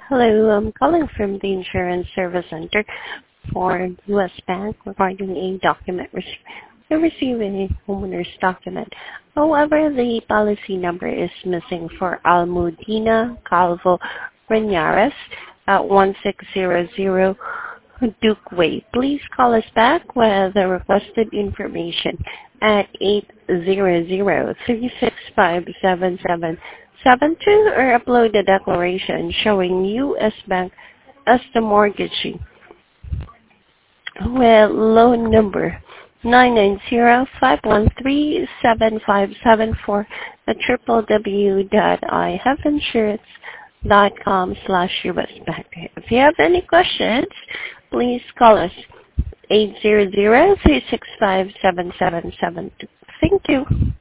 Hello, I'm calling from the Insurance Service Center for U.S. Bank regarding a document receiving a homeowner's document. However, the policy number is missing for Almudena Calvo Renares at 1600 Duke Way. Please call us back with the requested information at 800-365-7772 or upload the declaration showing U.S. Bank as the mortgagee with loan number 990-513-7574 at www.ihaveinsurance.com/USBank. If you have any questions, please call us 800-365-7772. Thank you.